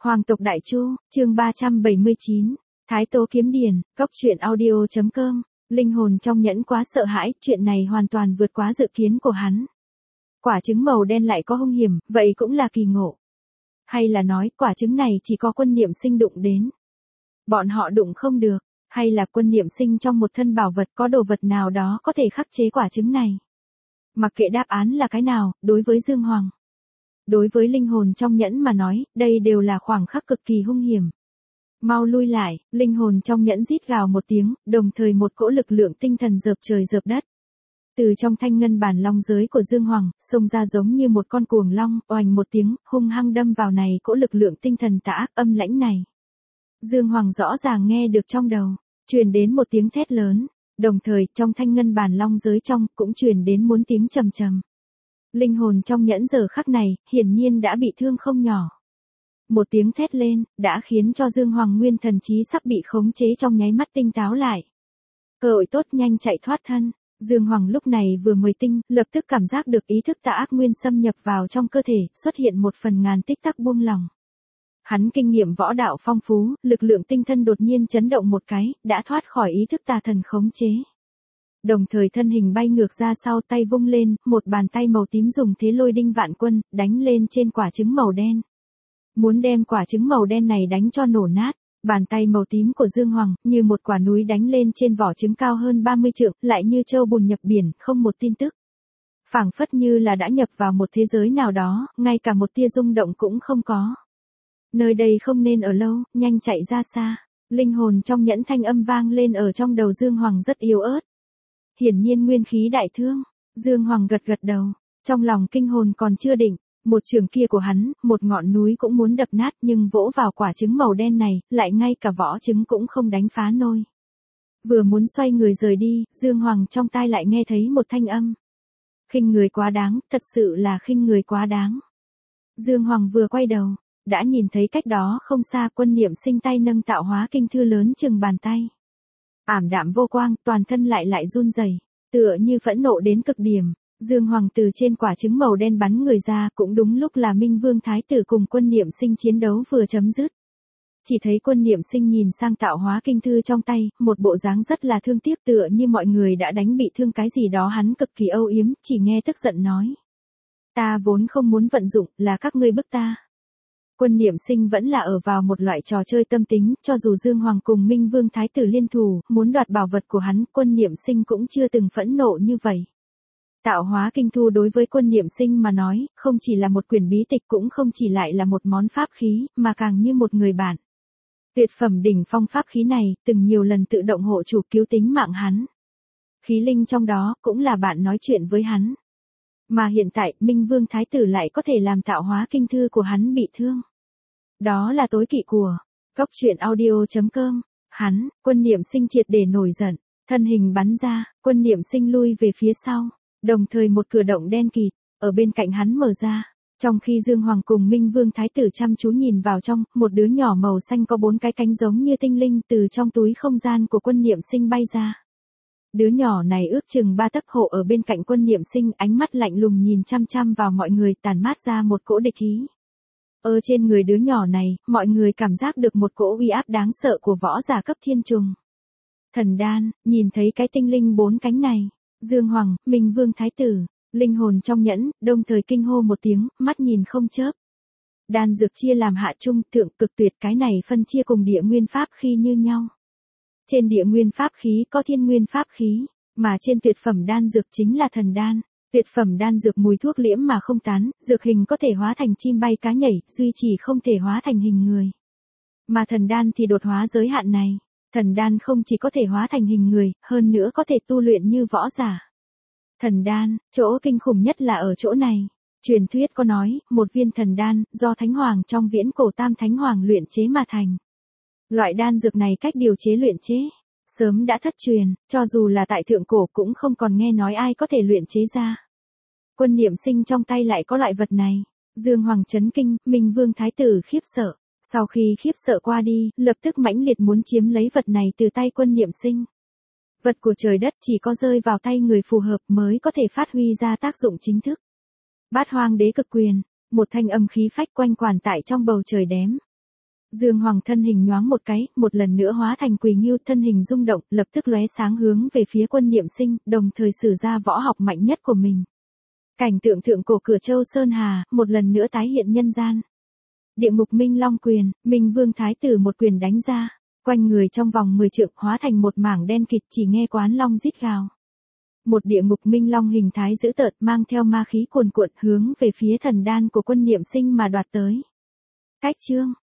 Hoàng tộc Đại Chu, chương 379, Thái Tố Kiếm Điển, Cốc truyện audio.com, linh hồn trong nhẫn quá sợ hãi, chuyện này hoàn toàn vượt quá dự kiến của hắn. Quả trứng màu đen lại có hung hiểm, vậy cũng là kỳ ngộ. Hay là nói, quả trứng này chỉ có Quân Niệm Sinh đụng đến. Bọn họ đụng không được, hay là Quân Niệm Sinh trong một thân bảo vật có đồ vật nào đó có thể khắc chế quả trứng này. Mặc kệ đáp án là cái nào, đối với Dương Hoàng, đối với linh hồn trong nhẫn mà nói, đây đều là khoảng khắc cực kỳ hung hiểm. Mau lui lại, linh hồn trong nhẫn rít gào một tiếng, đồng thời một cỗ lực lượng tinh thần dợp trời dợp đất. Từ trong thanh ngân bản long giới của Dương Hoàng, xông ra giống như một con cuồng long, oành một tiếng, hung hăng đâm vào này cỗ lực lượng tinh thần tà ác âm lãnh này. Dương Hoàng rõ ràng nghe được trong đầu, truyền đến một tiếng thét lớn, đồng thời trong thanh ngân bản long giới trong cũng truyền đến muốn tiếng trầm trầm. Linh hồn trong nhẫn giờ khắc này, hiển nhiên đã bị thương không nhỏ. Một tiếng thét lên, đã khiến cho Dương Hoàng nguyên thần trí sắp bị khống chế trong nháy mắt tinh táo lại. Cơ hội tốt nhanh chạy thoát thân. Dương Hoàng lúc này vừa mới tinh, lập tức cảm giác được ý thức tà ác nguyên xâm nhập vào trong cơ thể, xuất hiện một phần ngàn tích tắc buông lỏng. Hắn kinh nghiệm võ đạo phong phú, lực lượng tinh thần đột nhiên chấn động một cái, đã thoát khỏi ý thức tà thần khống chế. Đồng thời thân hình bay ngược ra sau, tay vung lên, một bàn tay màu tím dùng thế lôi đinh vạn quân, đánh lên trên quả trứng màu đen. Muốn đem quả trứng màu đen này đánh cho nổ nát. Bàn tay màu tím của Dương Hoàng, như một quả núi đánh lên trên vỏ trứng cao hơn 30 trượng, lại như châu bùn nhập biển, không một tin tức. Phảng phất như là đã nhập vào một thế giới nào đó, ngay cả một tia rung động cũng không có. Nơi đây không nên ở lâu, nhanh chạy ra xa. Linh hồn trong nhẫn thanh âm vang lên ở trong đầu Dương Hoàng rất yếu ớt. Hiển nhiên nguyên khí đại thương. Dương Hoàng gật gật đầu, trong lòng kinh hồn còn chưa định. Một trường kia của hắn, một ngọn núi cũng muốn đập nát, nhưng vỗ vào quả trứng màu đen này, lại ngay cả vỏ trứng cũng không đánh phá nôi. Vừa muốn xoay người rời đi, Dương Hoàng trong tai lại nghe thấy một thanh âm. Khinh người quá đáng, thật sự là khinh người quá đáng. Dương Hoàng vừa quay đầu, đã nhìn thấy cách đó không xa Quân Niệm Sinh tay nâng tạo hóa kinh thư lớn chừng bàn tay. Ảm đạm vô quang, toàn thân lại run rẩy, tựa như phẫn nộ đến cực điểm. Dương Hoàng từ trên quả trứng màu đen bắn người ra, cũng đúng lúc là Minh Vương Thái tử cùng Quân Niệm Sinh chiến đấu vừa chấm dứt. Chỉ thấy Quân Niệm Sinh nhìn sang tạo hóa kinh thư trong tay, một bộ dáng rất là thương tiếc, tựa như mọi người đã đánh bị thương cái gì đó, hắn cực kỳ âu yếm, chỉ nghe tức giận nói. Ta vốn không muốn vận dụng, là các ngươi bức ta. Quân Niệm Sinh vẫn là ở vào một loại trò chơi tâm tính, cho dù Dương Hoàng cùng Minh Vương Thái tử liên thủ, muốn đoạt bảo vật của hắn, Quân Niệm Sinh cũng chưa từng phẫn nộ như vậy. Tạo hóa kinh thư đối với Quân Niệm Sinh mà nói, không chỉ là một quyển bí tịch, cũng không chỉ lại là một món pháp khí, mà càng như một người bạn. Tuyệt phẩm đỉnh phong pháp khí này, từng nhiều lần tự động hộ chủ cứu tính mạng hắn. Khí linh trong đó, cũng là bạn nói chuyện với hắn. Mà hiện tại, Minh Vương Thái tử lại có thể làm tạo hóa kinh thư của hắn bị thương. Đó là tối kỵ của Cốc truyện audio.com. Hắn, Quân Niệm Sinh triệt để nổi giận, thân hình bắn ra, Quân Niệm Sinh lui về phía sau. Đồng thời một cửa động đen kịt, ở bên cạnh hắn mở ra. Trong khi Dương Hoàng cùng Minh Vương Thái tử chăm chú nhìn vào trong, một đứa nhỏ màu xanh có 4 cái cánh giống như tinh linh từ trong túi không gian của Quân Niệm Sinh bay ra. Đứa nhỏ này ước chừng 3 tấc hộ ở bên cạnh Quân Niệm Sinh, ánh mắt lạnh lùng nhìn chăm chăm vào mọi người, tàn mát ra một cỗ địch ý. Ở trên người đứa nhỏ này, mọi người cảm giác được một cỗ uy áp đáng sợ của võ giả cấp thiên trùng. Thần đan, nhìn thấy cái tinh linh 4 cánh này. Dương Hoàng, Minh Vương Thái tử, linh hồn trong nhẫn, đồng thời kinh hô một tiếng, mắt nhìn không chớp. Đan dược chia làm hạ trung, thượng, cực, tuyệt, cái này phân chia cùng địa nguyên pháp khí như nhau. Trên địa nguyên pháp khí có thiên nguyên pháp khí, mà trên tuyệt phẩm đan dược chính là thần đan. Tuyệt phẩm đan dược mùi thuốc liễm mà không tán, dược hình có thể hóa thành chim bay cá nhảy, duy trì không thể hóa thành hình người. Mà thần đan thì đột hóa giới hạn này. Thần đan không chỉ có thể hóa thành hình người, hơn nữa có thể tu luyện như võ giả. Thần đan, chỗ kinh khủng nhất là ở chỗ này. Truyền thuyết có nói, một viên thần đan, do Thánh Hoàng trong viễn cổ Tam Thánh Hoàng luyện chế mà thành. Loại đan dược này cách điều chế luyện chế, sớm đã thất truyền, cho dù là tại thượng cổ cũng không còn nghe nói ai có thể luyện chế ra. Quân Niệm Sinh trong tay lại có loại vật này. Dương Hoàng chấn kinh, Minh Vương Thái tử khiếp sợ. Sau khi khiếp sợ qua đi, lập tức mãnh liệt muốn chiếm lấy vật này từ tay Quân Niệm Sinh. Vật của trời đất chỉ có rơi vào tay người phù hợp mới có thể phát huy ra tác dụng chính thức. Bát Hoang Đế Cực Quyền, một thanh âm khí phách quanh quẩn tại trong bầu trời đếm. Dương Hoàng thân hình nhoáng một cái, một lần nữa hóa thành Quỳ Ngưu, thân hình rung động, lập tức lóe sáng hướng về phía Quân Niệm Sinh, đồng thời sử ra võ học mạnh nhất của mình. Cảnh tượng thượng cổ Cửa Châu Sơn Hà, một lần nữa tái hiện nhân gian. Địa ngục Minh Long quyền, Minh Vương Thái tử một quyền đánh ra, quanh người trong vòng 10 trượng hóa thành một mảng đen kịt, chỉ nghe Quán Long rít gào. Một địa ngục Minh Long hình thái dữ tợn mang theo ma khí cuồn cuộn hướng về phía thần đan của Quân Niệm Sinh mà đoạt tới. Cách chương